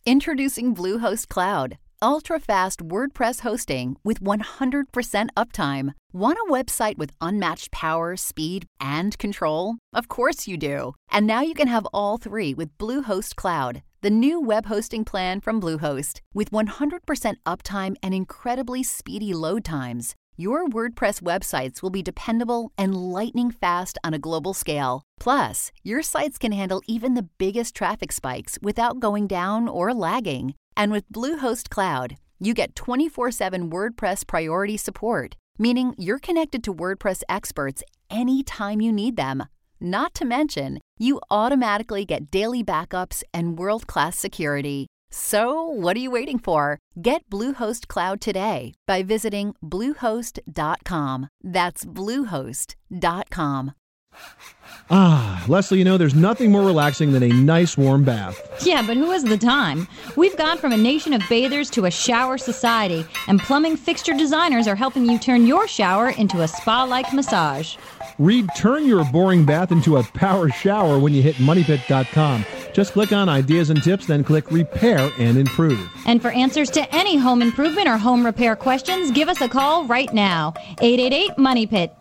Introducing Bluehost Cloud, ultra-fast WordPress hosting with 100% uptime. Want a website with unmatched power, speed, and control? Of course you do. And now you can have all three with Bluehost Cloud, the new web hosting plan from Bluehost. With 100% uptime and incredibly speedy load times, your WordPress websites will be dependable and lightning fast on a global scale. Plus, your sites can handle even the biggest traffic spikes without going down or lagging. And with Bluehost Cloud, you get 24/7 WordPress priority support, meaning you're connected to WordPress experts anytime you need them. Not to mention, you automatically get daily backups and world-class security. So, what are you waiting for? Get Bluehost Cloud today by visiting Bluehost.com. That's Bluehost.com. Leslie, there's nothing more relaxing than a nice warm bath. Yeah, but who has the time? We've gone from a nation of bathers to a shower society, and plumbing fixture designers are helping you turn your shower into a spa-like massage. Read Turn Your Boring Bath into a Power Shower when you hit MoneyPit.com. Just click on Ideas and Tips, then click Repair and Improve. And for answers to any home improvement or home repair questions, give us a call right now. 888-MONEYPIT.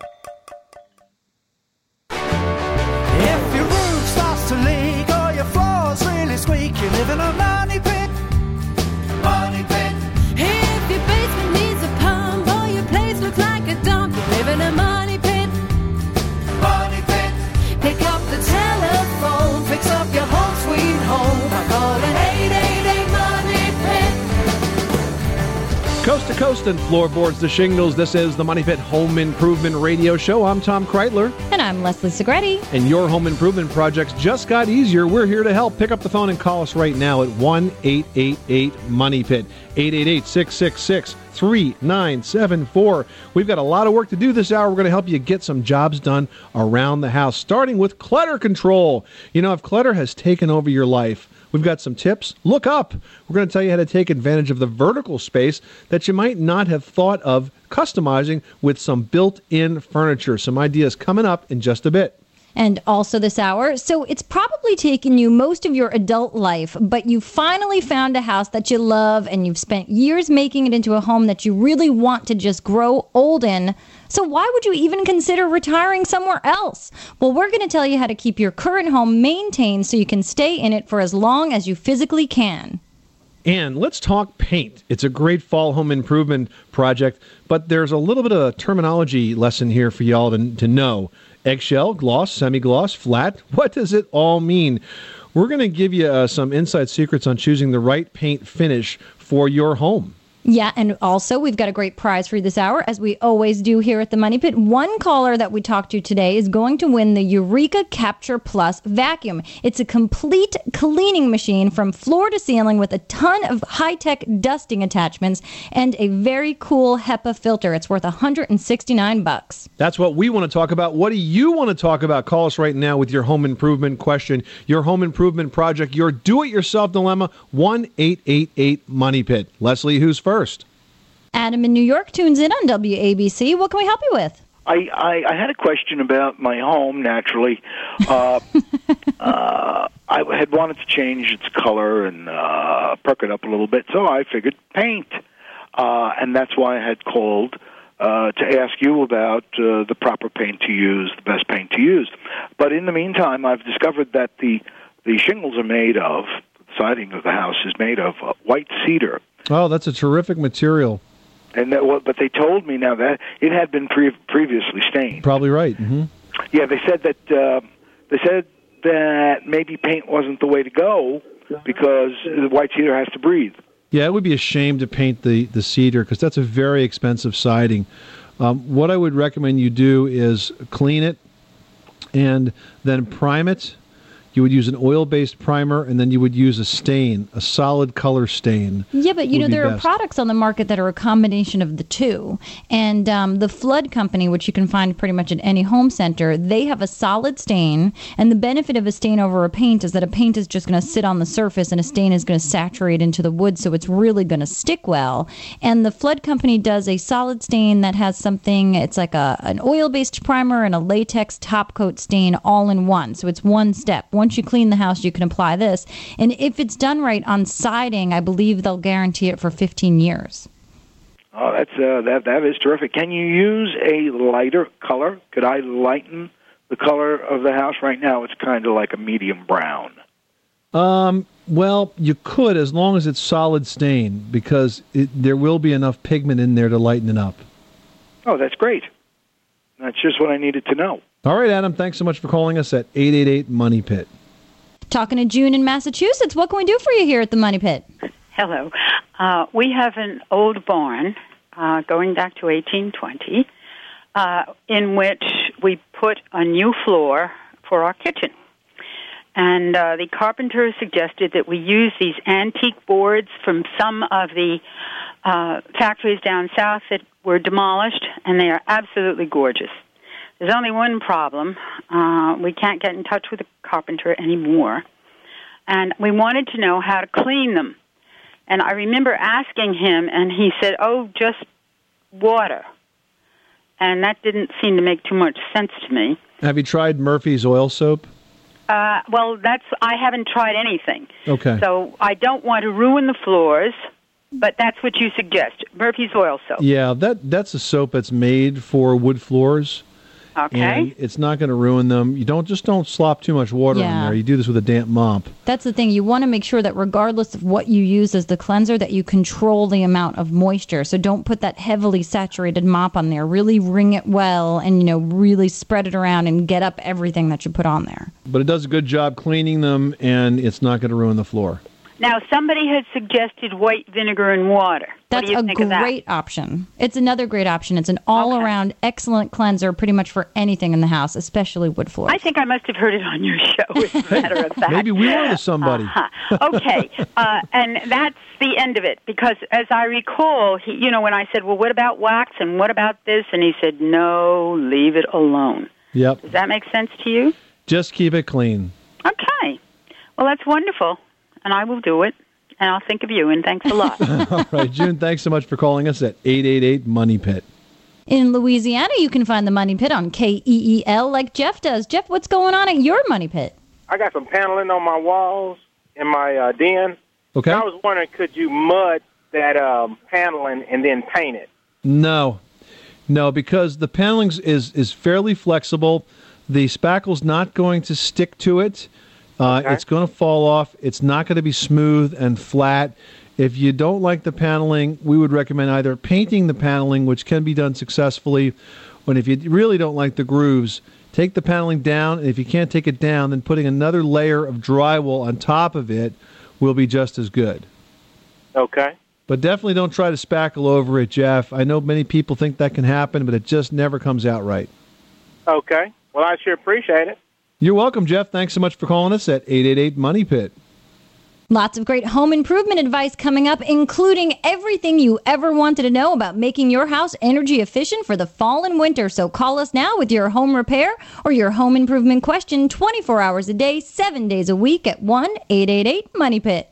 If your roof starts to leak or your floor's really squeak, you live in a money pit. Money pit. If your basement needs a pump or your place looks like a dump, you live in a money pit. Money pit. Pick up the telephone, fix up your home sweet home by calling 888-MONEY-PIT. Coast to coast and floorboards to shingles, this is the Money Pit Home Improvement Radio Show. I'm Tom Kreitler. And I'm Leslie Segretti. And your home improvement projects just got easier. We're here to help. Pick up the phone and call us right now at 1-888-MONEY-PIT, 888-666-3974. We've got a lot of work to do this hour. We're going to help you get some jobs done around the house, starting with clutter control. If clutter has taken over your life, we've got some tips. Look up. We're going to tell you how to take advantage of the vertical space that you might not have thought of customizing with some built-in furniture. Some ideas coming up in just a bit. And also this hour, so it's probably taken you most of your adult life, but you finally found a house that you love and you've spent years making it into a home that you really want to just grow old in. So why would you even consider retiring somewhere else? Well, we're going to tell you how to keep your current home maintained so you can stay in it for as long as you physically can. And let's talk paint. It's a great fall home improvement project, but there's a little bit of a terminology lesson here for y'all to know. Eggshell, gloss, semi-gloss, flat. What does it all mean? We're going to give you some inside secrets on choosing the right paint finish for your home. Yeah, and also we've got a great prize for you this hour, as we always do here at the Money Pit. One caller that we talked to today is going to win the Eureka Capture Plus vacuum. It's a complete cleaning machine from floor to ceiling with a ton of high-tech dusting attachments and a very cool HEPA filter. It's worth $169. That's what we want to talk about. What do you want to talk about? Call us right now with your home improvement question, your home improvement project, your do-it-yourself dilemma, 1-888-MONEY-PIT. Leslie, who's first? Adam in New York tunes in on WABC. What can we help you with? I had a question about my home, naturally. I had wanted to change its color and perk it up a little bit, so I figured paint. And that's why I had called to ask you about the proper paint to use, the best paint to use. But in the meantime, I've discovered that the shingles are made of, the siding of the house is made of white cedar. Oh, that's a terrific material. And but they told me now that it had been previously stained. Probably right. Mm-hmm. Yeah, they said that maybe paint wasn't the way to go because the white cedar has to breathe. Yeah, it would be a shame to paint the cedar because that's a very expensive siding. What I would recommend you do is clean it and then prime it. You would use an oil-based primer, and then you would use a stain, a solid color stain. Yeah, but there are products on the market that are a combination of the two. And the Flood Company, which you can find pretty much at any home center, they have a solid stain. And the benefit of a stain over a paint is that a paint is just going to sit on the surface, and a stain is going to saturate into the wood, so it's really going to stick well. And the Flood Company does a solid stain that has something, it's like an oil-based primer and a latex top coat stain all in one. So it's one step, once you clean the house, you can apply this. And if it's done right on siding, I believe they'll guarantee it for 15 years. Oh, that is terrific. Can you use a lighter color? Could I lighten the color of the house? Right now, it's kind of like a medium brown. Well, you could, as long as it's solid stain, because there will be enough pigment in there to lighten it up. Oh, that's great. That's just what I needed to know. All right, Adam, thanks so much for calling us at 888-MONEY-PIT. Talking to June in Massachusetts, what can we do for you here at the Money Pit? Hello. We have an old barn going back to 1820 in which we put a new floor for our kitchen. And the carpenter suggested that we use these antique boards from some of the factories down south that were demolished, and they are absolutely gorgeous. There's only one problem. We can't get in touch with the carpenter anymore. And we wanted to know how to clean them. And I remember asking him, and he said, just water. And that didn't seem to make too much sense to me. Have you tried Murphy's oil soap? I haven't tried anything. Okay. So I don't want to ruin the floors, but that's what you suggest, Murphy's oil soap. Yeah, that's a soap that's made for wood floors. Okay. And it's not going to ruin them. You don't slop too much water in there. You do this with a damp mop. That's the thing. You want to make sure that regardless of what you use as the cleanser, that you control the amount of moisture. So don't put that heavily saturated mop on there. Really wring it well and, really spread it around and get up everything that you put on there. But it does a good job cleaning them, and it's not going to ruin the floor. Now, somebody had suggested white vinegar and water. That's what do you think of that? great option. It's another great option. It's an all-around excellent cleanser pretty much for anything in the house, especially wood floors. I think I must have heard it on your show, as a matter of fact. Maybe we were somebody. Okay, and that's the end of it, because as I recall, when I said, well, what about wax and what about this? And he said, no, leave it alone. Yep. Does that make sense to you? Just keep it clean. Okay. Well, that's wonderful. And I will do it, and I'll think of you, and thanks a lot. All right, June, thanks so much for calling us at 888-MONEY-PIT. In Louisiana, you can find the Money Pit on KEEL like Jeff does. Jeff, what's going on at your Money Pit? I got some paneling on my walls in my den. Okay. I was wondering, could you mud that paneling and then paint it? No, because the paneling is fairly flexible. The spackle's not going to stick to it. Okay. It's going to fall off. It's not going to be smooth and flat. If you don't like the paneling, we would recommend either painting the paneling, which can be done successfully, or if you really don't like the grooves, take the paneling down, and if you can't take it down, then putting another layer of drywall on top of it will be just as good. Okay. But definitely don't try to spackle over it, Jeff. I know many people think that can happen, but it just never comes out right. Okay. Well, I sure appreciate it. You're welcome, Jeff. Thanks so much for calling us at 888-MONEY-PIT. Lots of great home improvement advice coming up, including everything you ever wanted to know about making your house energy efficient for the fall and winter. So call us now with your home repair or your home improvement question 24 hours a day, 7 days a week at 1-888-MONEY-PIT.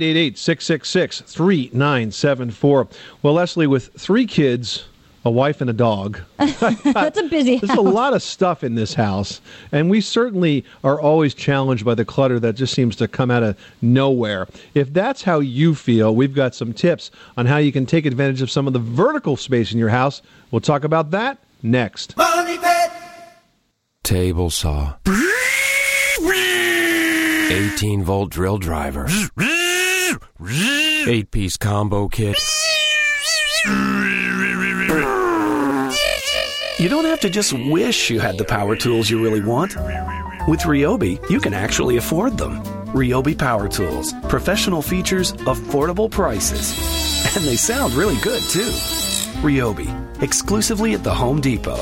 888-666-3974. Well, Leslie, with 3 kids, a wife and a dog. That's a busy house. There's a lot of stuff in this house, and we certainly are always challenged by the clutter that just seems to come out of nowhere. If that's how you feel, we've got some tips on how you can take advantage of some of the vertical space in your house. We'll talk about that next. Money Pit. Table saw. 18-volt drill driver. 8-piece combo kit. You don't have to just wish you had the power tools you really want. With Ryobi, you can actually afford them. Ryobi Power Tools. Professional features, affordable prices. And they sound really good, too. Ryobi. Exclusively at the Home Depot.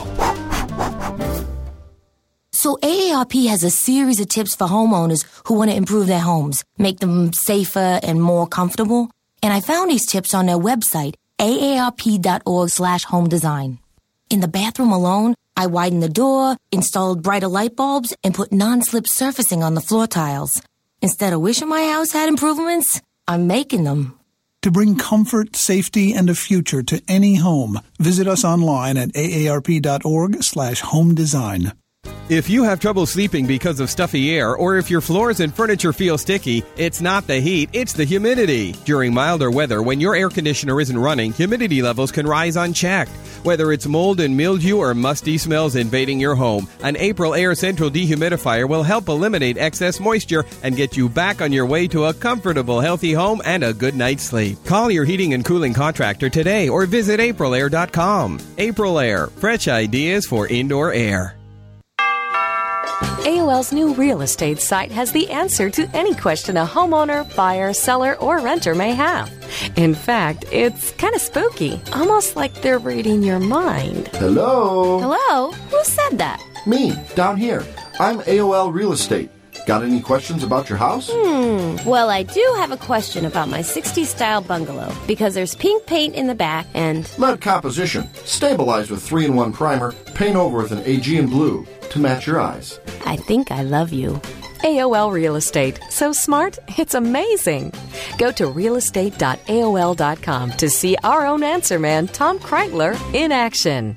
So AARP has a series of tips for homeowners who want to improve their homes, make them safer and more comfortable. And I found these tips on their website, aarp.org/home design. In the bathroom alone, I widened the door, installed brighter light bulbs, and put non-slip surfacing on the floor tiles. Instead of wishing my house had improvements, I'm making them. To bring comfort, safety, and a future to any home, visit us online at aarp.org/home design. If you have trouble sleeping because of stuffy air, or if your floors and furniture feel sticky, it's not the heat, it's the humidity. During milder weather, when your air conditioner isn't running, humidity levels can rise unchecked. Whether it's mold and mildew or musty smells invading your home, an April Air Central dehumidifier will help eliminate excess moisture and get you back on your way to a comfortable, healthy home and a good night's sleep. Call your heating and cooling contractor today or visit aprilair.com. April Air, fresh ideas for indoor air. AOL's new real estate site has the answer to any question a homeowner, buyer, seller, or renter may have. In fact, it's kind of spooky, almost like they're reading your mind. Hello? Hello? Who said that? Me, down here. I'm AOL Real Estate. Got any questions about your house? Well, I do have a question about my 60s style bungalow, because there's pink paint in the back and... Lead composition. Stabilized with 3-in-1 primer. Paint over with an Aegean blue to match your eyes. I think I love you. AOL Real Estate. So smart, it's amazing. Go to realestate.aol.com to see our own answer man, Tom Kreitler, in action.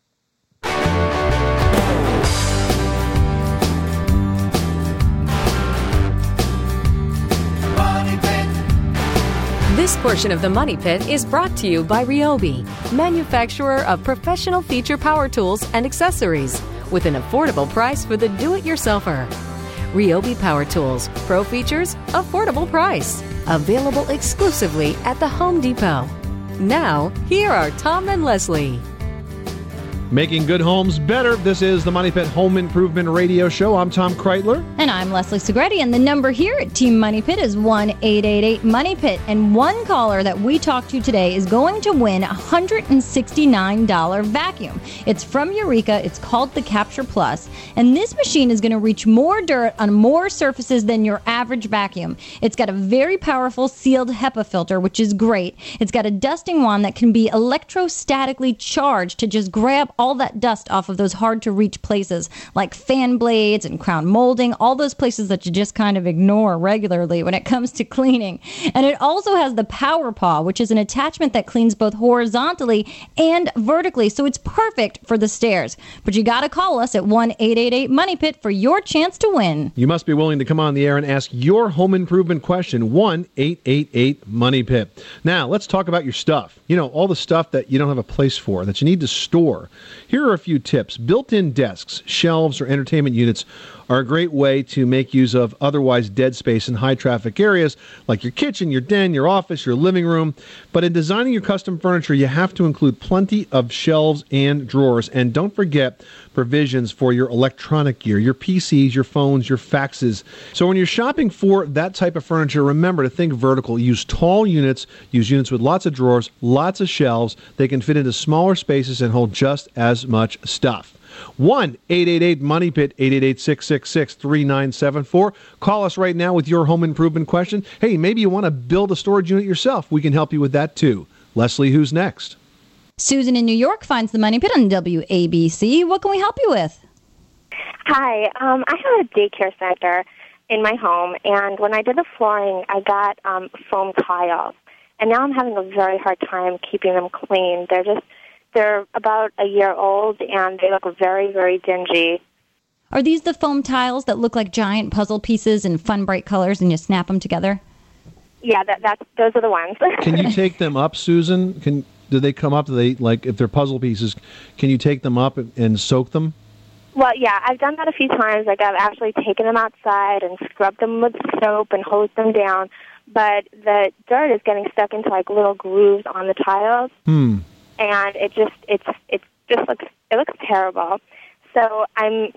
This portion of the Money Pit is brought to you by Ryobi, manufacturer of professional feature power tools and accessories, with an affordable price for the do-it-yourselfer. Ryobi Power Tools, pro features, affordable price. Available exclusively at the Home Depot. Now, here are Tom and Leslie. Making good homes better. This is the Money Pit Home Improvement Radio Show. I'm Tom Kreitler. And I'm Leslie Segretti. And the number here at Team Money Pit is 1-888-MONEY-PIT. And one caller that we talked to today is going to win a $169 vacuum. It's from Eureka. It's called the Capture Plus. And this machine is going to reach more dirt on more surfaces than your average vacuum. It's got a very powerful sealed HEPA filter, which is great. It's got a dusting wand that can be electrostatically charged to just grab all that dust off of those hard-to-reach places, like fan blades and crown molding, all those places that you just kind of ignore regularly when it comes to cleaning. And it also has the Power Paw, which is an attachment that cleans both horizontally and vertically, so it's perfect for the stairs. But you got to call us at 1-888-MONEY-PIT for your chance to win. You must be willing to come on the air and ask your home improvement question, 1-888-MONEY-PIT. Now, let's talk about your stuff. You know, all the stuff that you don't have a place for, that you need to store. Here are a few tips. Built-in desks, shelves, or entertainment units are a great way to make use of otherwise dead space in high-traffic areas like your kitchen, your den, your office, your living room. But in designing your custom furniture, you have to include plenty of shelves and drawers. And don't forget provisions for your electronic gear, your PCs, your phones, your faxes. So when you're shopping for that type of furniture, remember to think vertical. Use tall units. Use units with lots of drawers, lots of shelves. They can fit into smaller spaces and hold just as much stuff. 1-888-MONEY-PIT, 888-666-3974. Call us right now with your home improvement question. Hey, maybe you want to build a storage unit yourself. We can help you with that, too. Leslie, who's next? Susan in New York finds the Money Pit on WABC. What can we help you with? Hi. I have a daycare center in my home, and when I did the flooring, I got foam tiles. And now I'm having a very hard time keeping them clean. They're about a year old, and they look very, very dingy. Are these the foam tiles that look like giant puzzle pieces in fun, bright colors, and you snap them together? Yeah, those are the ones. Can you take them up, Susan? Do they come up? Do they, like, if they're puzzle pieces, can you take them up and soak them? Well, yeah, I've done that a few times. Like, I've actually taken them outside and scrubbed them with soap and hosed them down. But the dirt is getting stuck into, like, little grooves on the tiles. And it looks terrible. So I'm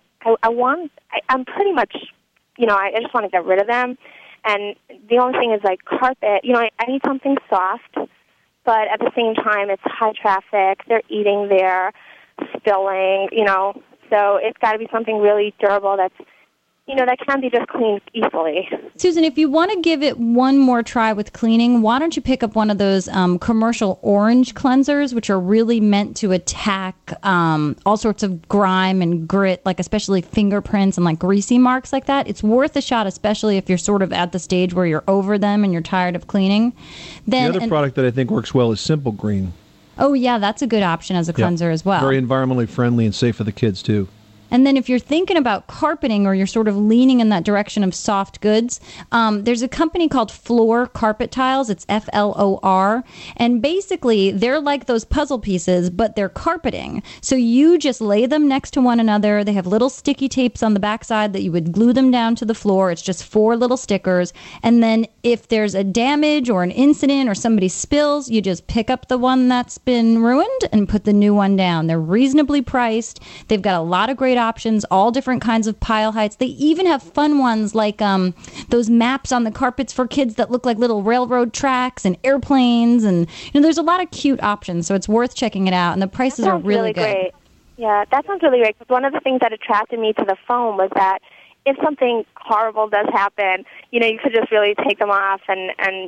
pretty much, I just want to get rid of them. And the only thing is, like, carpet. I need something soft, but at the same time, it's high traffic. They're eating there, spilling, So it's got to be something really durable that can be just cleaned easily. Susan, if you want to give it one more try with cleaning, why don't you pick up one of those commercial orange cleansers, which are really meant to attack all sorts of grime and grit, like especially fingerprints and like greasy marks like that. It's worth a shot, especially if you're sort of at the stage where you're over them and you're tired of cleaning. The other product that I think works well is Simple Green. Oh, yeah, that's a good option as a cleanser as well. Very environmentally friendly and safe for the kids, too. And then if you're thinking about carpeting or you're sort of leaning in that direction of soft goods, there's a company called Floor Carpet Tiles. It's Flor. And basically, they're like those puzzle pieces, but they're carpeting. So you just lay them next to one another. They have little sticky tapes on the backside that you would glue them down to the floor. It's just 4 little stickers. And then if there's a damage or an incident or somebody spills, you just pick up the one that's been ruined and put the new one down. They're reasonably priced. They've got a lot of great options, all different kinds of pile heights. They even have fun ones like those maps on the carpets for kids that look like little railroad tracks and airplanes, and there's a lot of cute options, so it's worth checking it out, and the prices are really good. Great. Yeah, that sounds really great, because one of the things that attracted me to the foam was that if something horrible does happen, you could just really take them off and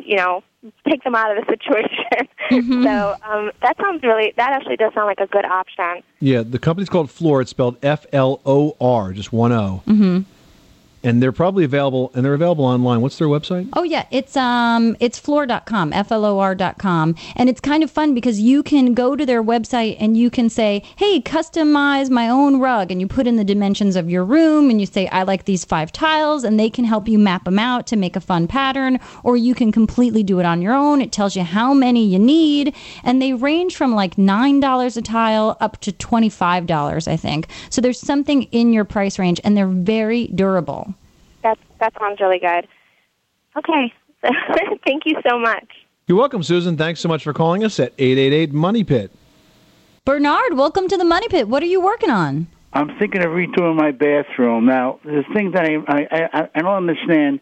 take them out of the situation. Mm-hmm. So that actually does sound like a good option. Yeah, the company's called Floor. It's spelled Flor, just 1 O. Mm-hmm. And they're probably available, and they're available online. What's their website? Oh, yeah. It's floor.com, Flor.com. And it's kind of fun because you can go to their website and you can say, hey, customize my own rug. And you put in the dimensions of your room and you say, I like these 5 tiles. And they can help you map them out to make a fun pattern. Or you can completely do it on your own. It tells you how many you need. And they range from like $9 a tile up to $25, I think. So there's something in your price range, and they're very durable. That sounds really good. Okay. Thank you so much. You're welcome, Susan. Thanks so much for calling us at 888-MONEY-PIT. Bernard, welcome to the Money Pit. What are you working on? I'm thinking of redoing my bathroom. Now, the thing that I don't understand,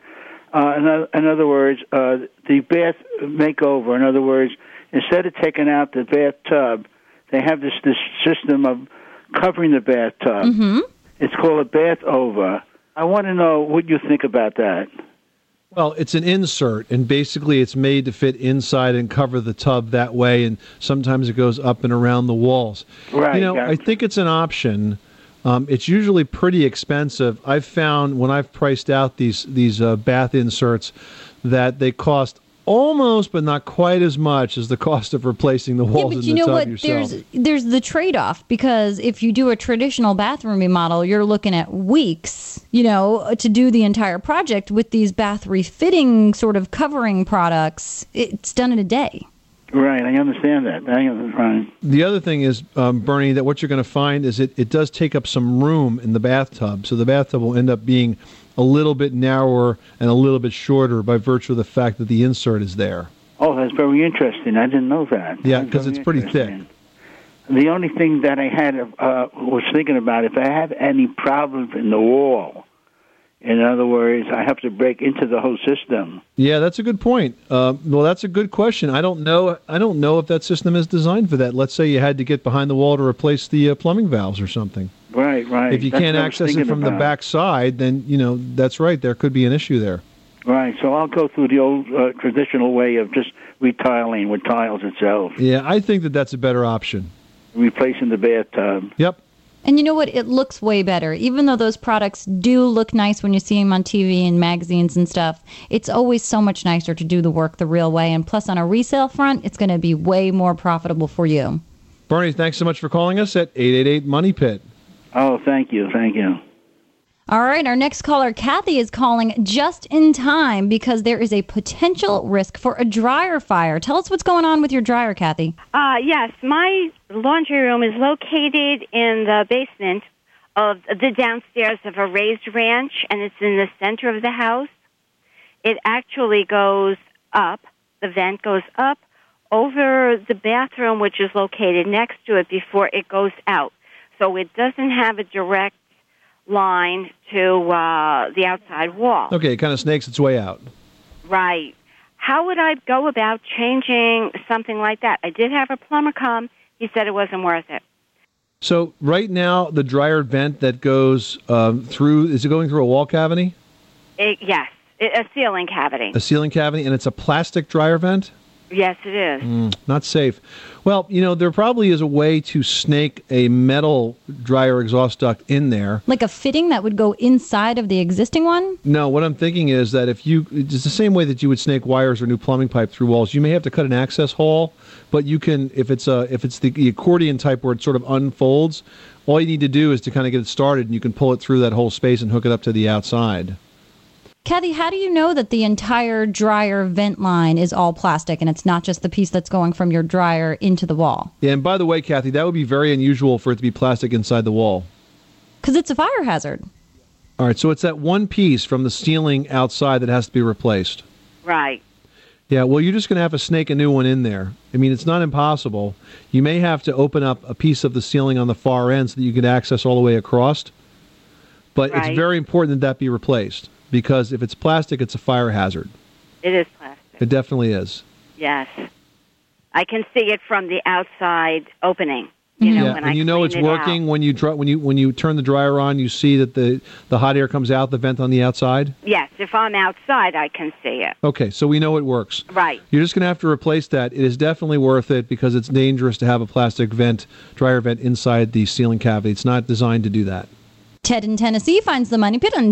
in other words, the bath makeover, in other words, instead of taking out the bathtub, they have this system of covering the bathtub. Mm-hmm. It's called a bath over. I want to know what you think about that. Well, it's an insert, and basically it's made to fit inside and cover the tub that way, and sometimes it goes up and around the walls. Right. I think it's an option. It's usually pretty expensive. I've found when I've priced out these bath inserts that they cost almost, but not quite as much as the cost of replacing the walls in the tub yourself. There's the trade-off, because if you do a traditional bathroom remodel, you're looking at weeks, to do the entire project. With these bath refitting sort of covering products, it's done in a day. Right, I understand that. Right. The other thing is, Bernie, that what you're going to find is it does take up some room in the bathtub, so the bathtub will end up being a little bit narrower and a little bit shorter by virtue of the fact that the insert is there. Oh, that's very interesting. I didn't know that. Yeah, because it's pretty thick. The only thing that I had was thinking about, if I have any problems in the wall, in other words, I have to break into the whole system. Yeah, that's a good point. Well, that's a good question. I don't know if that system is designed for that. Let's say you had to get behind the wall to replace the plumbing valves or something. Right. If you can't access it from the back side, then, that's right. There could be an issue there. Right. So I'll go through the old traditional way of just retiling with tiles itself. Yeah, I think that's a better option. Replacing the bathtub. Yep. And you know what? It looks way better. Even though those products do look nice when you see them on TV and magazines and stuff, it's always so much nicer to do the work the real way. And plus, on a resale front, it's going to be way more profitable for you. Bernie, thanks so much for calling us at 888-MONEY-PIT. Oh, thank you. All right, our next caller, Kathy, is calling just in time because there is a potential risk for a dryer fire. Tell us what's going on with your dryer, Kathy. Yes, my laundry room is located in the basement of the downstairs of a raised ranch, and it's in the center of the house. It actually goes up, the vent goes up over the bathroom, which is located next to it, before it goes out. So it doesn't have a direct line to the outside wall. Okay, it kind of snakes its way out. Right. How would I go about changing something like that? I did have a plumber come. He said it wasn't worth it. So right now, the dryer vent that goes through, is it going through a wall cavity? Yes, a ceiling cavity. A ceiling cavity, and it's a plastic dryer vent? Yes, it is. Not safe. Well, there probably is a way to snake a metal dryer exhaust duct in there. Like a fitting that would go inside of the existing one? No, what I'm thinking is that it's the same way that you would snake wires or new plumbing pipe through walls. You may have to cut an access hole, but you can, if it's the accordion type where it sort of unfolds, all you need to do is to kind of get it started, and you can pull it through that whole space and hook it up to the outside. Kathy, how do you know that the entire dryer vent line is all plastic and it's not just the piece that's going from your dryer into the wall? Yeah, and by the way, Kathy, that would be very unusual for it to be plastic inside the wall. Because it's a fire hazard. All right, so it's that one piece from the ceiling outside that has to be replaced. Right. Yeah, well, you're just going to have to snake a new one in there. I mean, it's not impossible. You may have to open up a piece of the ceiling on the far end so that you can access all the way across. But Right. It's very important that be replaced, because if it's plastic, it's a fire hazard. It is plastic. It definitely is. Yes. I can see it from the outside opening. When and I you know clean it's it working when you turn the dryer on. You see that the hot air comes out the vent on the outside. out. Yes, if I'm outside, I can see it. Okay, so we know it works. Right. You're just going to have to replace that. It is definitely worth it because it's dangerous to have a plastic dryer vent inside the ceiling cavity. It's not designed to do that. Ted in Tennessee finds the Money Pit on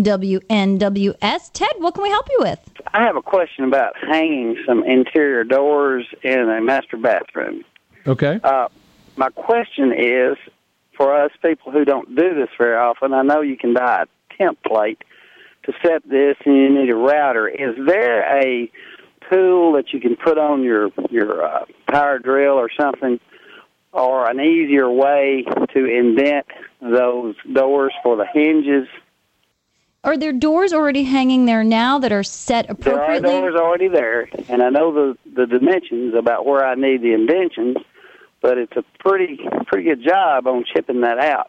WNWS. Ted, what can we help you with? I have a question about hanging some interior doors in a master bathroom. Okay. My question is, for us people who don't do this very often, I know you can buy a template to set this, and you need a router. Is there a tool that you can put on your power drill or something, or an easier way to indent those doors for the hinges? Are there doors already hanging there now that are set appropriately? There are doors already there, and I know the dimensions about where I need the indentions, but it's a pretty good job on chipping that out.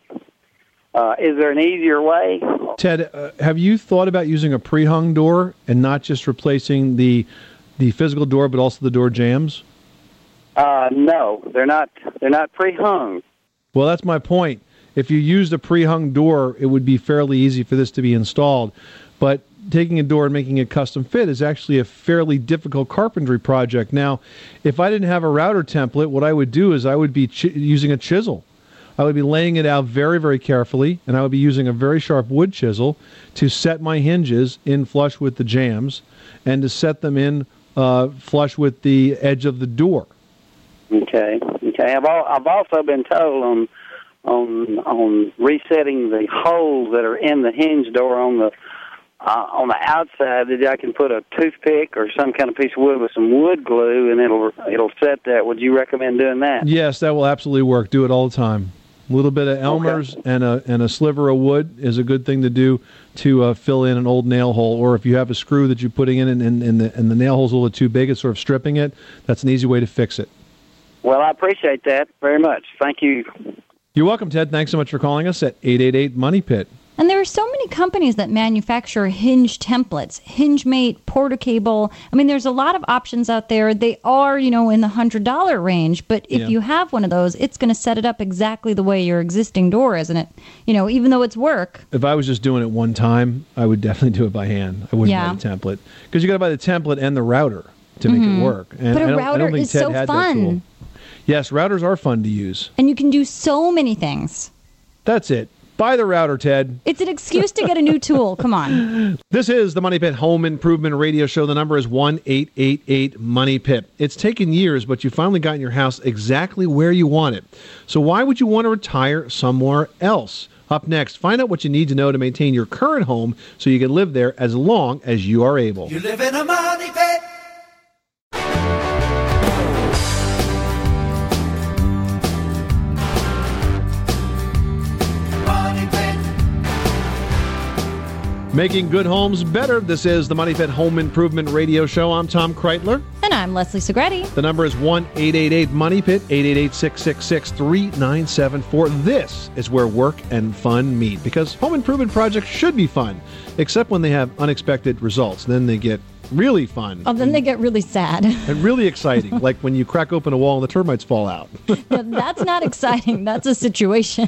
Is there an easier way? Ted, have you thought about using a pre-hung door and not just replacing the physical door, but also the door jambs? No, they're not pre-hung. Well, that's my point. If you used a pre-hung door, it would be fairly easy for this to be installed. But taking a door and making it custom fit is actually a fairly difficult carpentry project. Now, if I didn't have a router template, what I would do is I would be using a chisel. I would be laying it out very, very carefully, and I would be using a very sharp wood chisel to set my hinges in flush with the jambs and to set them in flush with the edge of the door. Okay. I've also been told on resetting the holes that are in the hinge door on the outside that I can put a toothpick or some kind of piece of wood with some wood glue, and it'll set that. Would you recommend doing that? Yes, that will absolutely work. Do it all the time. A little bit of Elmer's and a sliver of wood is a good thing to do to fill in an old nail hole. Or if you have a screw that you're putting in and the nail hole's a little too big, it's sort of stripping it. That's an easy way to fix it. Well, I appreciate that very much. Thank you. You're welcome, Ted. Thanks so much for calling us at 888-MONEY-PIT. And there are so many companies that manufacture hinge templates, HingeMate, Portacable. I mean, there's a lot of options out there. They are, in the $100 range. But if you have one of those, it's going to set it up exactly the way your existing door, isn't it? Even though it's work. If I was just doing it one time, I would definitely do it by hand. I wouldn't buy the template. Because you got to buy the template and the router to make it work. And but a I router don't think is Ted so had fun. that tool. Yes, routers are fun to use. And you can do so many things. That's it. Buy the router, Ted. It's an excuse to get a new tool. Come on. This is the Money Pit Home Improvement Radio Show. The number is 1-888-MONEY-PIT. It's taken years, but you finally got your house exactly where you want it. So why would you want to retire somewhere else? Up next, find out what you need to know to maintain your current home so you can live there as long as you are able. You live in a money pit. Making good homes better. This is the Money Pit Home Improvement Radio Show. I'm Tom Kreitler. And I'm Leslie Segretti. The number is 1-888-MONEY-PIT, 888-666-3974. This is where work and fun meet, because home improvement projects should be fun, except when they have unexpected results. Then they get really fun. Oh, then they get really sad. And really exciting, like when you crack open a wall and the termites fall out. Yeah, that's not exciting. That's a situation.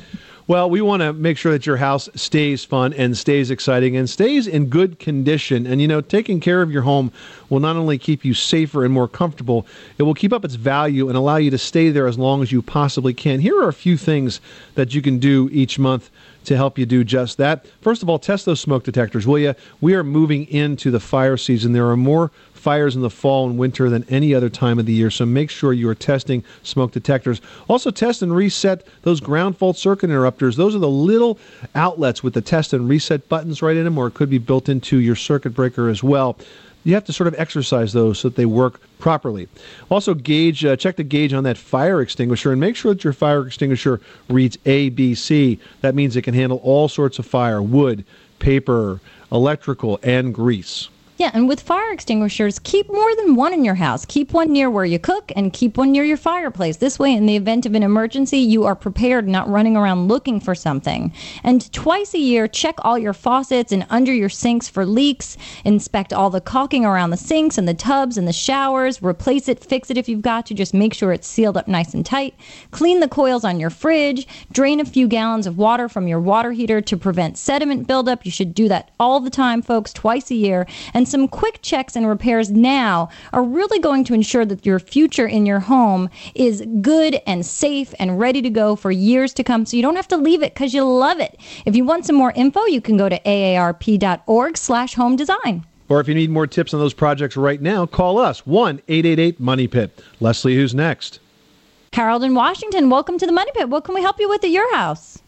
Well, we want to make sure that your house stays fun and stays exciting and stays in good condition. And, taking care of your home will not only keep you safer and more comfortable, it will keep up its value and allow you to stay there as long as you possibly can. Here are a few things that you can do each month to help you do just that. First of all, test those smoke detectors, will you? We are moving into the fire season. There are more fires in the fall and winter than any other time of the year, so make sure you are testing smoke detectors. Also, test and reset those ground fault circuit interrupters. Those are the little outlets with the test and reset buttons right in them, or it could be built into your circuit breaker as well. You have to sort of exercise those so that they work properly. Also, check the gauge on that fire extinguisher and make sure that your fire extinguisher reads ABC. That means it can handle all sorts of fire: wood, paper, electrical, and grease. Yeah, and with fire extinguishers, keep more than one in your house. Keep one near where you cook and keep one near your fireplace. This way, in the event of an emergency, you are prepared, not running around looking for something. And twice a year, check all your faucets and under your sinks for leaks. Inspect all the caulking around the sinks and the tubs and the showers. Replace it, fix it if you've got to. Just make sure it's sealed up nice and tight. Clean the coils on your fridge. Drain a few gallons of water from your water heater to prevent sediment buildup. You should do that all the time, folks, twice a year. And some quick checks and repairs now are really going to ensure that your future in your home is good and safe and ready to go for years to come, so you don't have to leave it because you love it. If you want some more info, you can go to aarp.org/home design. Or if you need more tips on those projects right now, call us, 1-888-MONEY-PIT. Leslie, who's next? Harold in Washington, welcome to the Money Pit. What can we help you with at your house?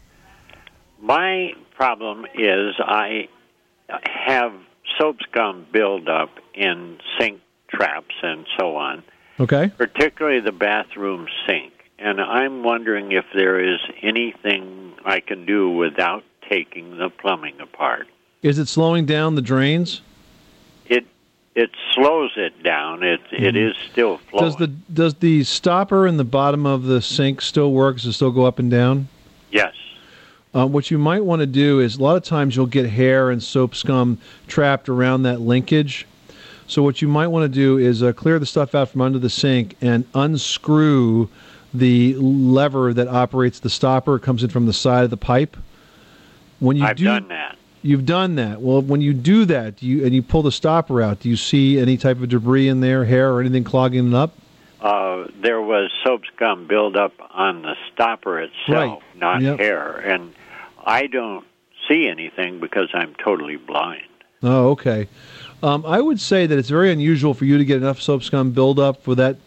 My problem is I have soap scum buildup in sink traps and so on. Okay. Particularly the bathroom sink. And I'm wondering if there is anything I can do without taking the plumbing apart. Is it slowing down the drains? It slows it down. It is still flowing. Does the stopper in the bottom of the sink still work? Does it still go up and down? Yes. What you might want to do is, a lot of times you'll get hair and soap scum trapped around that linkage. So what you might want to do is clear the stuff out from under the sink and unscrew the lever that operates the stopper. It comes in from the side of the pipe. I've done that. You've done that. Well, when you do that and you pull the stopper out, do you see any type of debris in there, hair or anything clogging it up? There was soap scum buildup on the stopper itself, not hair. And I don't see anything because I'm totally blind. Oh, okay. I would say that it's very unusual for you to get enough soap scum buildup for that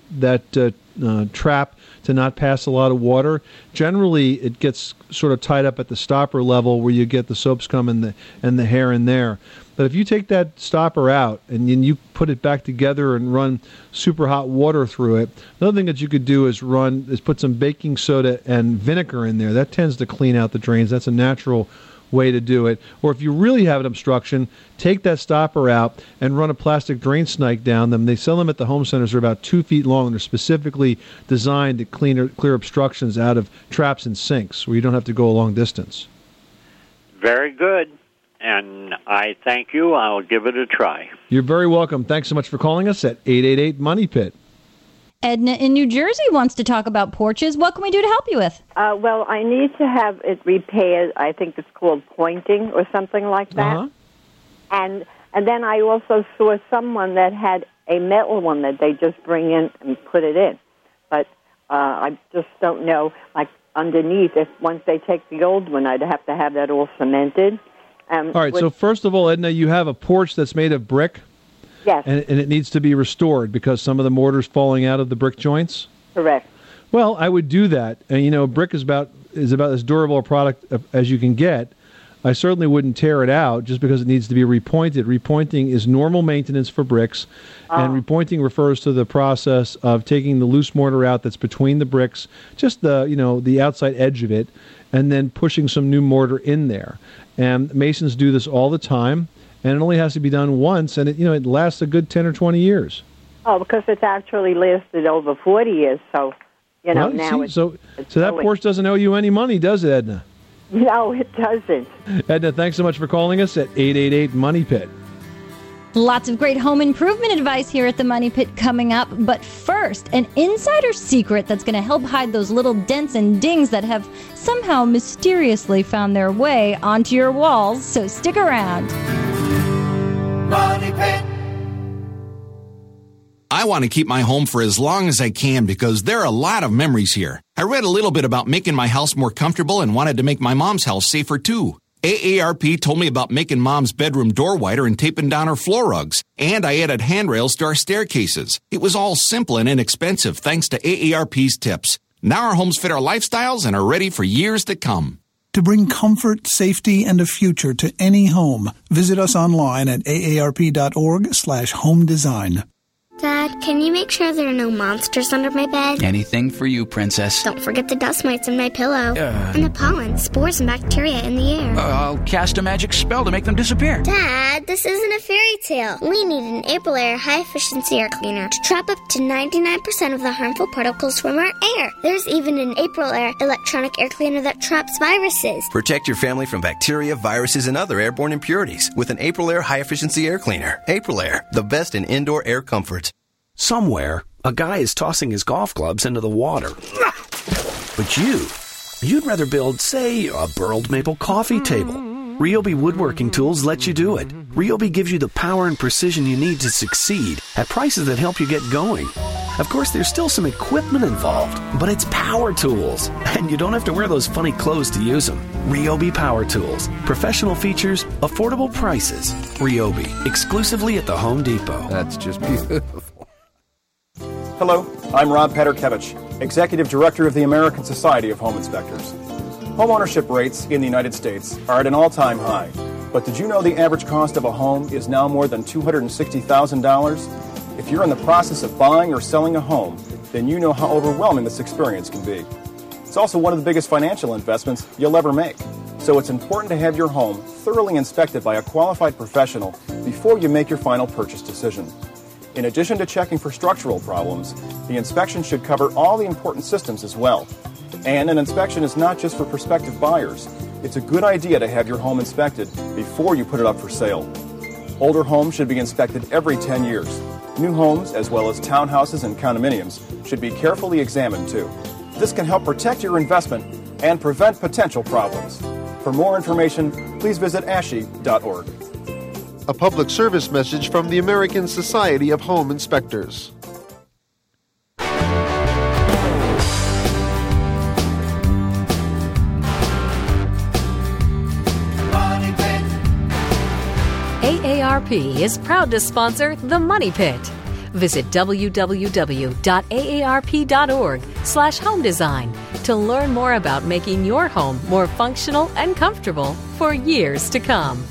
trap to not pass a lot of water. Generally, it gets sort of tied up at the stopper level where you get the soap scum and the hair in there. But if you take that stopper out and then you put it back together and run super hot water through it, another thing that you could do is put some baking soda and vinegar in there. That tends to clean out the drains. That's a natural way to do it. Or if you really have an obstruction, take that stopper out and run a plastic drain snake down them. They sell them at the home centers. They're about 2 feet long. They're specifically designed to clear obstructions out of traps and sinks where you don't have to go a long distance. Very good. And I thank you. I'll give it a try. You're very welcome. Thanks so much for calling us at 888-MONEY-PIT. Edna in New Jersey wants to talk about porches. What can we do to help you with? Well, I need to have it repaired. I think it's called pointing or something like that. Uh-huh. And then I also saw someone that had a metal one that they just bring in and put it in. But I just don't know, like underneath, if once they take the old one, I'd have to have that all cemented. All right, so first of all, Edna, you have a porch that's made of brick? Yes. And it needs to be restored because some of the mortar's falling out of the brick joints? Correct. Well, I would do that. And, brick is about as durable a product as you can get. I certainly wouldn't tear it out just because it needs to be repointed. Repointing is normal maintenance for bricks, and repointing refers to the process of taking the loose mortar out that's between the bricks, just the outside edge of it, and then pushing some new mortar in there. And masons do this all the time, and it only has to be done once, and it lasts a good 10 or 20 years. Oh, because it's actually lasted over 40 years, so now it's so that porch doesn't owe you any money, does it, Edna? No, it doesn't. Edna, thanks so much for calling us at 888-MONEY-PIT. Lots of great home improvement advice here at the Money Pit coming up. But first, an insider secret that's going to help hide those little dents and dings that have somehow mysteriously found their way onto your walls. So stick around. Money Pit. I want to keep my home for as long as I can because there are a lot of memories here. I read a little bit about making my house more comfortable and wanted to make my mom's house safer too. AARP told me about making Mom's bedroom door wider and taping down her floor rugs. And I added handrails to our staircases. It was all simple and inexpensive thanks to AARP's tips. Now our homes fit our lifestyles and are ready for years to come. To bring comfort, safety, and a future to any home, visit us online at aarp.org/home design. Dad, can you make sure there are no monsters under my bed? Anything for you, Princess. Don't forget the dust mites in my pillow. And the pollen, spores, and bacteria in the air. I'll cast a magic spell to make them disappear. Dad, this isn't a fairy tale. We need an Aprilaire high-efficiency air cleaner to trap up to 99% of the harmful particles from our air. There's even an Aprilaire electronic air cleaner that traps viruses. Protect your family from bacteria, viruses, and other airborne impurities with an Aprilaire high-efficiency air cleaner. Aprilaire, the best in indoor air comfort. Somewhere, a guy is tossing his golf clubs into the water. But you'd rather build, say, a burled maple coffee table. Ryobi Woodworking Tools lets you do it. Ryobi gives you the power and precision you need to succeed at prices that help you get going. Of course, there's still some equipment involved, but it's power tools, and you don't have to wear those funny clothes to use them. Ryobi Power Tools. Professional features, affordable prices. Ryobi, exclusively at the Home Depot. That's just beautiful. Hello, I'm Rob Paterkevich, Executive Director of the American Society of Home Inspectors. Home ownership rates in the United States are at an all-time high. But did you know the average cost of a home is now more than $260,000? If you're in the process of buying or selling a home, then you know how overwhelming this experience can be. It's also one of the biggest financial investments you'll ever make. So it's important to have your home thoroughly inspected by a qualified professional before you make your final purchase decision. In addition to checking for structural problems, the inspection should cover all the important systems as well. And an inspection is not just for prospective buyers. It's a good idea to have your home inspected before you put it up for sale. Older homes should be inspected every 10 years. New homes, as well as townhouses and condominiums, should be carefully examined too. This can help protect your investment and prevent potential problems. For more information, please visit ASHI.org. A public service message from the American Society of Home Inspectors. AARP is proud to sponsor The Money Pit. Visit www.aarp.org/home design to learn more about making your home more functional and comfortable for years to come.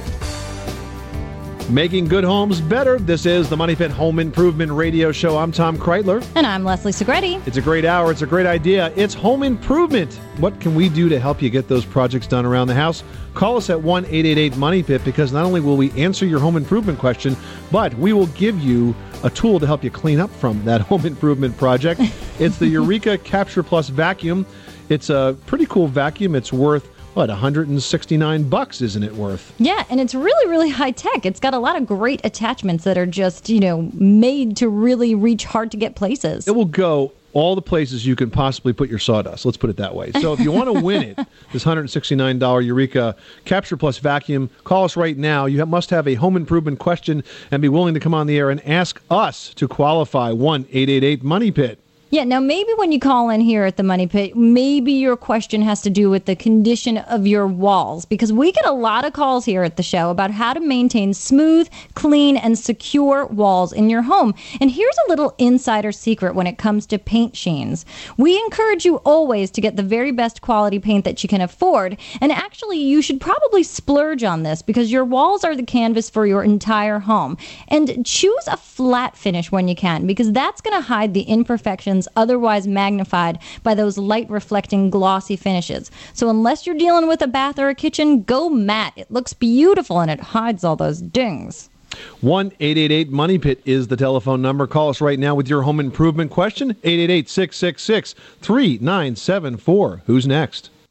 Making good homes better. This is the Money Pit Home Improvement Radio Show. I'm Tom Kreitler. And I'm Leslie Segretti. It's a great hour. It's a great idea. It's home improvement. What can we do to help you get those projects done around the house? Call us at 1-888-MONEY-PIT because not only will we answer your home improvement question, but we will give you a tool to help you clean up from that home improvement project. It's the Eureka Capture Plus vacuum. It's a pretty cool vacuum. It's worth $169, isn't it worth? Yeah, and it's really, really high tech. It's got a lot of great attachments that are just, made to really reach hard to get places. It will go all the places you can possibly put your sawdust. Let's put it that way. So if you want to win it, this $169 Eureka Capture Plus vacuum, call us right now. You must have a home improvement question and be willing to come on the air and ask us to qualify. 1-888-MONEY-PIT. Yeah, now maybe when you call in here at the Money Pit, maybe your question has to do with the condition of your walls, because we get a lot of calls here at the show about how to maintain smooth, clean, and secure walls in your home. And here's a little insider secret when it comes to paint sheens. We encourage you always to get the very best quality paint that you can afford, and actually you should probably splurge on this because your walls are the canvas for your entire home. And choose a flat finish when you can, because that's going to hide the imperfections otherwise magnified by those light reflecting glossy finishes. So unless you're dealing with a bath or a kitchen, go matte. It looks beautiful and it hides all those dings. 1-888-MONEY-PIT is the telephone number. Call us right now with your home improvement question. 888-666-3974. Who's next?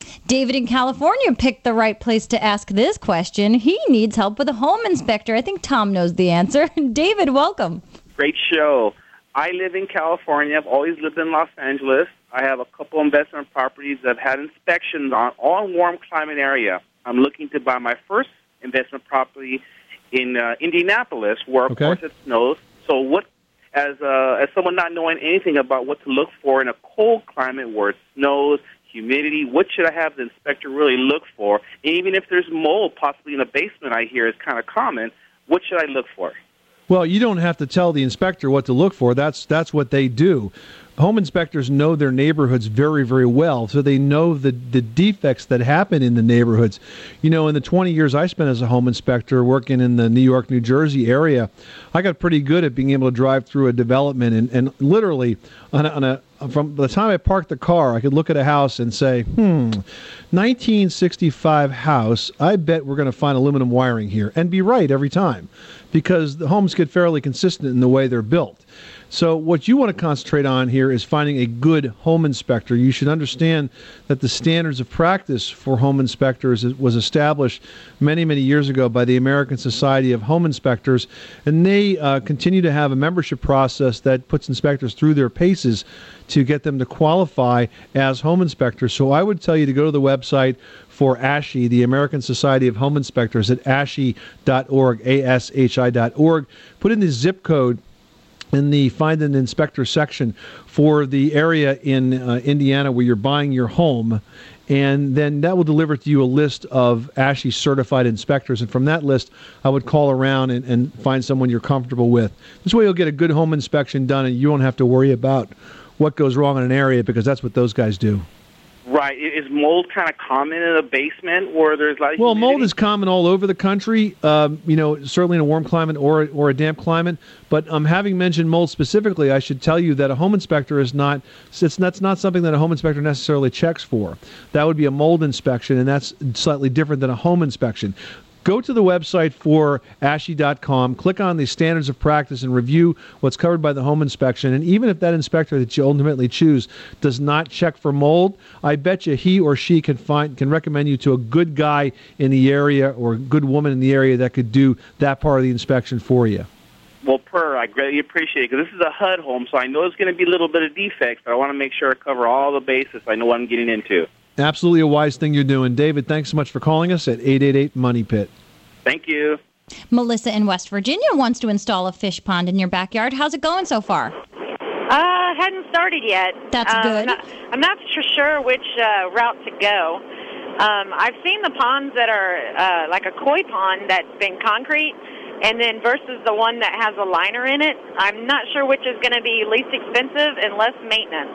David in California picked the right place to ask this question. He needs help with a home inspector. I think Tom knows the answer. David, welcome. Great show. I live in California. I've always lived in Los Angeles. I have a couple investment properties that have had inspections on all warm climate area. I'm looking to buy my first investment property in Indianapolis, where, of course, it snows. So what, as someone not knowing anything about what to look for in a cold climate where it snows, humidity, what should I have the inspector really look for? And even if there's mold possibly in the basement, I hear is kind of common, what should I look for? Well, you don't have to tell the inspector what to look for. That's what they do. Home inspectors know their neighborhoods very, very well, so they know the defects that happen in the neighborhoods. You know, in the 20 years I spent as a home inspector working in the New York, New Jersey area, I got pretty good at being able to drive through a development and literally from the time I parked the car, I could look at a house and say, 1965 house, I bet we're going to find aluminum wiring here, and be right every time, because the homes get fairly consistent in the way they're built. So what you want to concentrate on here is finding a good home inspector. You should understand that the standards of practice for home inspectors was established many, many years ago by the American Society of Home Inspectors, and they continue to have a membership process that puts inspectors through their paces to get them to qualify as home inspectors. So I would tell you to go to the website for ASHI, the American Society of Home Inspectors, at ASHI.org, ASHI.org. Put in the zip code in the Find an Inspector section for the area in Indiana where you're buying your home, and then that will deliver to you a list of ASHI certified inspectors, and from that list I would call around and find someone you're comfortable with. This way you'll get a good home inspection done and you won't have to worry about what goes wrong in an area, because that's what those guys do. Right. Is mold kind of common in a basement where there's like... Well, mold is common all over the country, certainly in a warm climate or a damp climate. But having mentioned mold specifically, I should tell you that a home inspector that's not something that a home inspector necessarily checks for. That would be a mold inspection, and that's slightly different than a home inspection. Go to the website for ASHI.com, click on the standards of practice, and review what's covered by the home inspection. And even if that inspector that you ultimately choose does not check for mold, I bet you he or she can recommend you to a good guy in the area or a good woman in the area that could do that part of the inspection for you. Well, I greatly appreciate it, because this is a HUD home, so I know there's going to be a little bit of defects, but I want to make sure I cover all the bases. I know what I'm getting into. Absolutely a wise thing you're doing. David, thanks so much for calling us at 888-MONEY-PIT. Thank you. Melissa in West Virginia wants to install a fish pond in your backyard. How's it going so far? Hadn't started yet. That's good. I'm not sure which route to go. I've seen the ponds that are like a koi pond that's been concrete, and then versus the one that has a liner in it. I'm not sure which is going to be least expensive and less maintenance.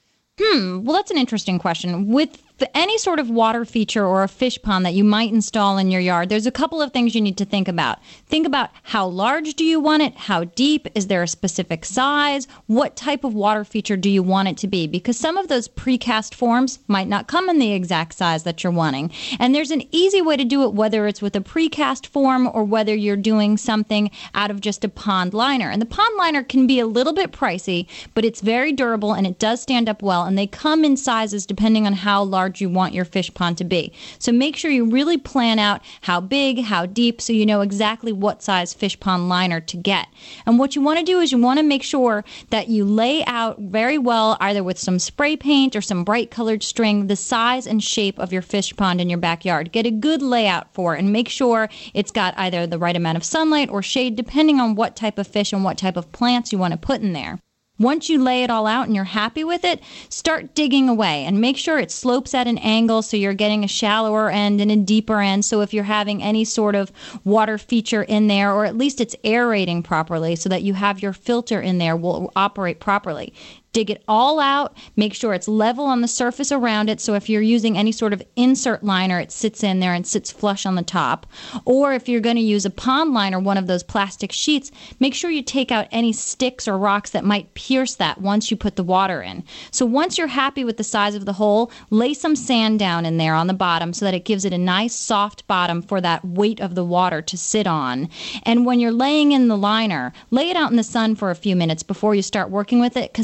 Well, that's an interesting question. With any sort of water feature or a fish pond that you might install in your yard, there's a couple of things you need to think about. Think about how large do you want it? How deep? Is there a specific size? What type of water feature do you want it to be? Because some of those precast forms might not come in the exact size that you're wanting. And there's an easy way to do it, whether it's with a precast form or whether you're doing something out of just a pond liner. And the pond liner can be a little bit pricey, but it's very durable and it does stand up well. And they come in sizes depending on how large you want your fish pond to be. So make sure you really plan out how big, how deep, so you know exactly what size fish pond liner to get. And what you want to do is you want to make sure that you lay out very well, either with some spray paint or some bright colored string, the size and shape of your fish pond in your backyard. Get a good layout for it and make sure it's got either the right amount of sunlight or shade, depending on what type of fish and what type of plants you want to put in there. Once you lay it all out and you're happy with it, start digging away and make sure it slopes at an angle so you're getting a shallower end and a deeper end. So if you're having any sort of water feature in there, or at least it's aerating properly so that you have your filter in there will operate properly. Dig it all out, make sure it's level on the surface around it, so if you're using any sort of insert liner, it sits in there and sits flush on the top. Or if you're going to use a pond liner, one of those plastic sheets, make sure you take out any sticks or rocks that might pierce that once you put the water in. So once you're happy with the size of the hole, lay some sand down in there on the bottom so that it gives it a nice soft bottom for that weight of the water to sit on. And when you're laying in the liner, lay it out in the sun for a few minutes before you start working with it, because that helps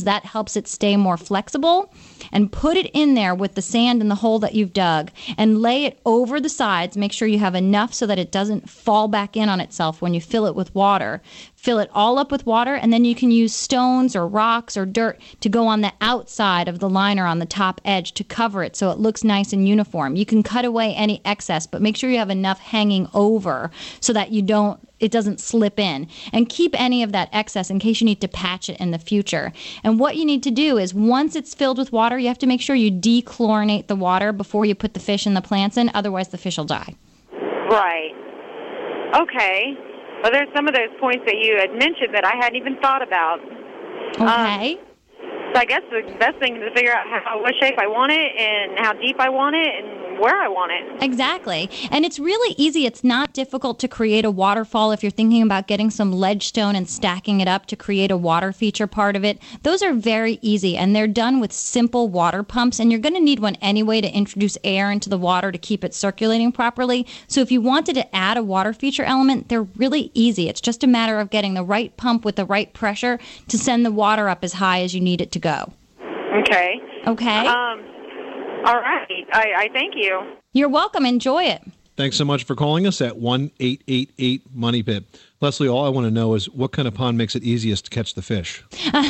helps it stay more flexible. And put it in there with the sand in the hole that you've dug and lay it over the sides. Make sure you have enough so that it doesn't fall back in on itself when you fill it with water. Fill it all up with water, and then you can use stones or rocks or dirt to go on the outside of the liner on the top edge to cover it so it looks nice and uniform. You can cut away any excess, but make sure you have enough hanging over so that it doesn't slip in. And keep any of that excess in case you need to patch it in the future. And what you need to do is once it's filled with water, you have to make sure you dechlorinate the water before you put the fish and the plants in, otherwise the fish will die. Right. Okay. Well, there's some of those points that you had mentioned that I hadn't even thought about. Okay. So I guess the best thing is to figure out what shape I want it and how deep I want it and where I want it. Exactly. And it's really easy. It's not difficult to create a waterfall if you're thinking about getting some ledge stone and stacking it up to create a water feature part of it. Those are very easy, and they're done with simple water pumps, and you're going to need one anyway to introduce air into the water to keep it circulating properly. So if you wanted to add a water feature element, they're really easy. It's just a matter of getting the right pump with the right pressure to send the water up as high as you need it to go. Okay. Okay. All right. I thank you. You're welcome. Enjoy it. Thanks so much for calling us at 1-888-MONEY-PIT. Leslie, all I want to know is what kind of pond makes it easiest to catch the fish?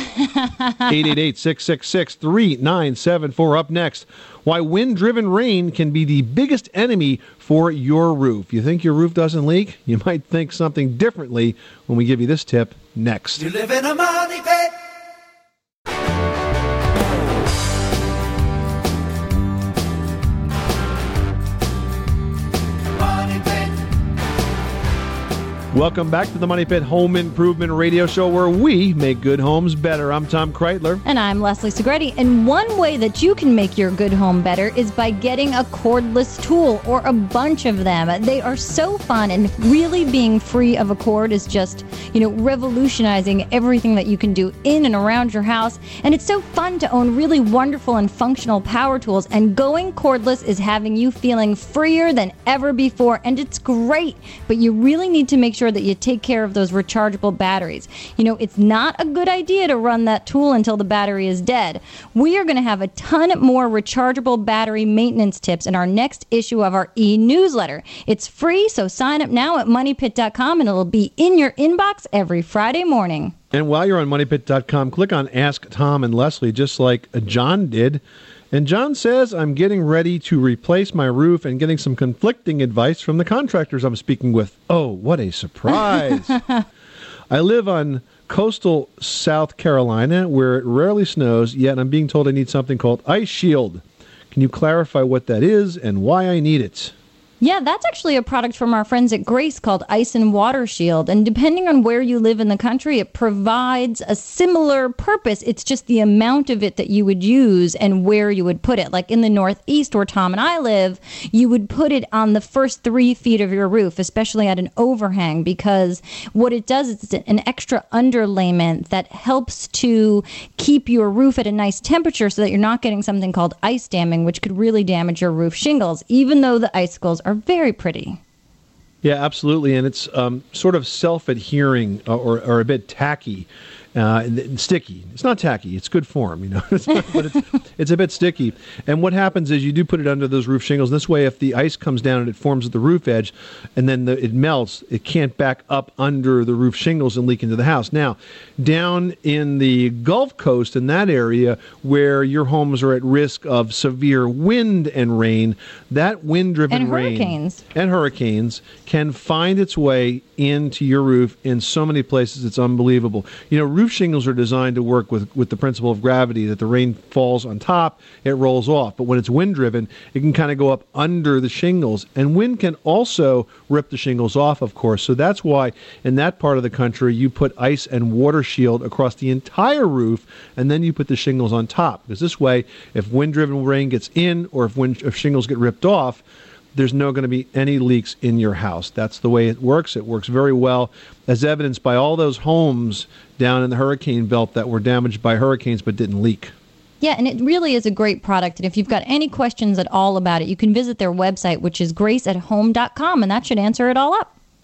888-666-3974. Up next, why wind-driven rain can be the biggest enemy for your roof. You think your roof doesn't leak? You might think something differently when we give you this tip next. You live in a money pit. Welcome back to the Money Pit Home Improvement Radio Show, where we make good homes better. I'm Tom Kreitler. And I'm Leslie Segretti. And one way that you can make your good home better is by getting a cordless tool or a bunch of them. They are so fun, and really being free of a cord is just, revolutionizing everything that you can do in and around your house. And it's so fun to own really wonderful and functional power tools. And going cordless is having you feeling freer than ever before. And it's great, but you really need to make sure that you take care of those rechargeable batteries. It's not a good idea to run that tool until the battery is dead. We are going to have a ton more rechargeable battery maintenance tips in our next issue of our e-newsletter. It's free, so sign up now at MoneyPit.com, and it'll be in your inbox every Friday morning. And while you're on MoneyPit.com, click on Ask Tom and Leslie, just like John did. And John says, I'm getting ready to replace my roof and getting some conflicting advice from the contractors I'm speaking with. Oh, what a surprise. I live on coastal South Carolina where it rarely snows, yet I'm being told I need something called Ice Shield. Can you clarify what that is and why I need it? Yeah, that's actually a product from our friends at Grace called Ice and Water Shield. And depending on where you live in the country, it provides a similar purpose. It's just the amount of it that you would use and where you would put it. Like in the Northeast, where Tom and I live, you would put it on the first 3 feet of your roof, especially at an overhang, because what it does is it's an extra underlayment that helps to keep your roof at a nice temperature so that you're not getting something called ice damming, which could really damage your roof shingles, even though the icicles are very pretty. Yeah, absolutely. And it's sort of self-adhering or a bit tacky. Sticky. It's not tacky. It's good form, but it's a bit sticky. And what happens is you do put it under those roof shingles. This way, if the ice comes down and it forms at the roof edge and then it melts, it can't back up under the roof shingles and leak into the house. Now, down in the Gulf Coast, in that area where your homes are at risk of severe wind and rain, that wind-driven rain and hurricanes can find its way into your roof in so many places. It's unbelievable. Roof shingles are designed to work with the principle of gravity, that the rain falls on top, it rolls off. But when it's wind-driven, it can kind of go up under the shingles. And wind can also rip the shingles off, of course. So that's why in that part of the country, you put Ice and Water Shield across the entire roof, and then you put the shingles on top. Because this way, if wind-driven rain gets in or if shingles get ripped off, there's not going to be any leaks in your house. That's the way it works. It works very well, as evidenced by all those homes down in the hurricane belt that were damaged by hurricanes but didn't leak. Yeah, and it really is a great product. And if you've got any questions at all about it, you can visit their website, which is graceathome.com, and that should answer it all up.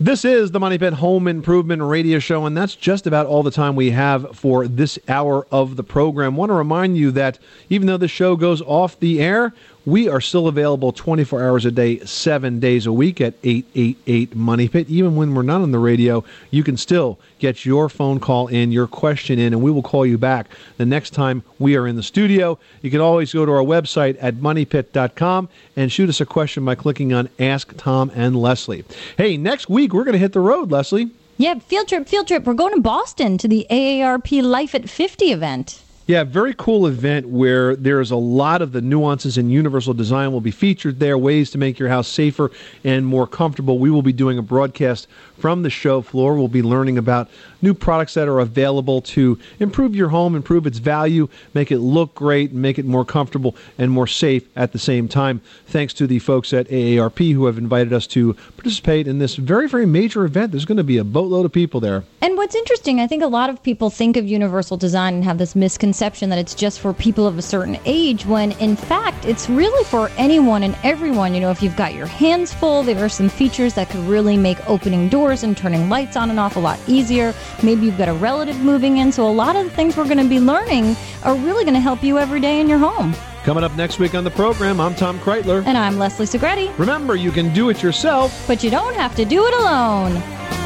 This is the Money Pit Home Improvement Radio Show, and that's just about all the time we have for this hour of the program. I want to remind you that even though the show goes off the air, we are still available 24 hours a day, 7 days a week at 888-MONEY-PIT. Even when we're not on the radio, you can still get your phone call in, your question in, and we will call you back the next time we are in the studio. You can always go to our website at moneypit.com and shoot us a question by clicking on Ask Tom and Leslie. Hey, next week we're going to hit the road, Leslie. Yeah, field trip. We're going to Boston to the AARP Life at 50 event. Yeah, very cool event where there's a lot of the nuances in universal design will be featured there, ways to make your house safer and more comfortable. We will be doing a broadcast from the show floor. We'll be learning about new products that are available to improve your home, improve its value, make it look great, make it more comfortable and more safe at the same time. Thanks to the folks at AARP who have invited us to participate in this very, very major event. There's going to be a boatload of people there. And what's interesting, I think a lot of people think of universal design and have this misconception that it's just for people of a certain age, when in fact it's really for anyone and everyone. You know, if you've got your hands full, there are some features that could really make opening doors and turning lights on and off a lot easier. Maybe you've got a relative moving in, so a lot of the things we're going to be learning are really going to help you every day in your home. Coming up next week on the program, I'm Tom Kreitler. And I'm Leslie Segretti. Remember, you can do it yourself, but you don't have to do it alone.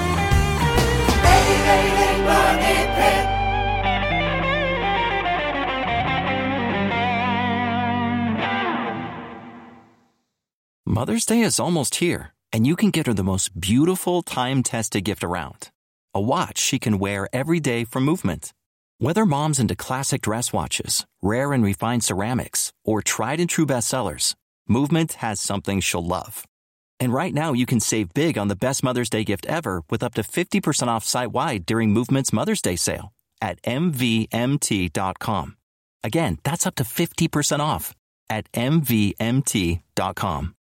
Mother's Day is almost here, and you can get her the most beautiful, time-tested gift around. A watch she can wear every day from Movement. Whether mom's into classic dress watches, rare and refined ceramics, or tried-and-true bestsellers, Movement has something she'll love. And right now, you can save big on the best Mother's Day gift ever with up to 50% off site-wide during Movement's Mother's Day sale at MVMT.com. Again, that's up to 50% off at MVMT.com.